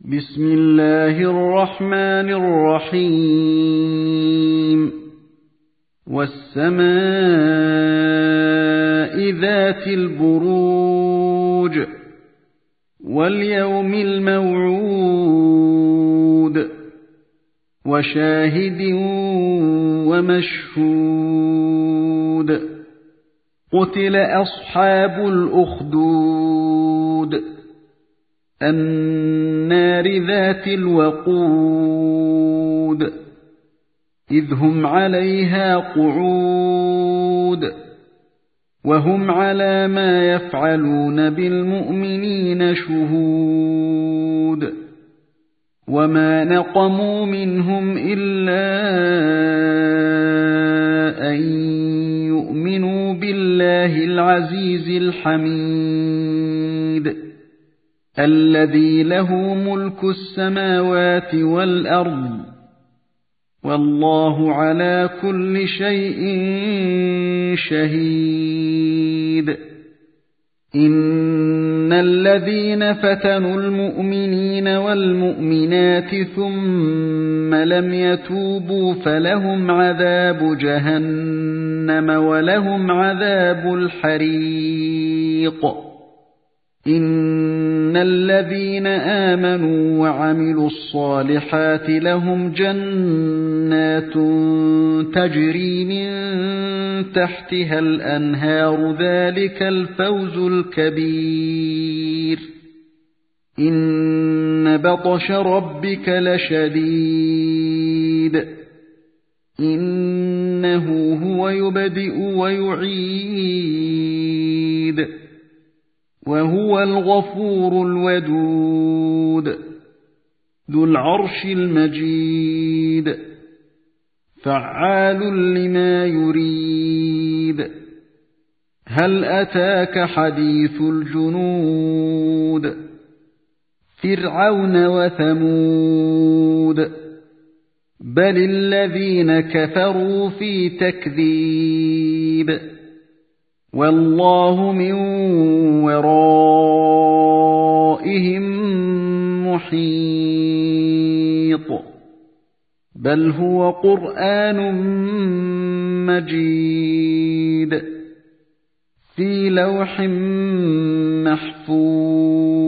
بسم الله الرحمن الرحيم والسماء ذات البروج واليوم الموعود وشاهد ومشهود قتل أصحاب الأخدود النار ذات الوقود إذ هم عليها قعود وهم على ما يفعلون بالمؤمنين شهود وما نقموا منهم إلا أن يؤمنوا بالله العزيز الحميد الذي له ملك السماوات والأرض والله على كل شيء شهيد إن الذين فتنوا المؤمنين والمؤمنات ثم لم يتوبوا فلهم عذاب جهنم ولهم عذاب الحريق إن الذين آمنوا وعملوا الصالحات لهم جنات تجري من تحتها الأنهار ذلك الفوز الكبير إن بطش ربك لشديد إنه هو يبدئ ويعيد وهو الغفور الودود ذو العرش المجيد فعال لما يريد هل أتاك حديث الجنود فرعون وثمود بل الذين كفروا في تكذيب والله من ورائهم محيط بل هو قرآن مجيد في لوح محفوظ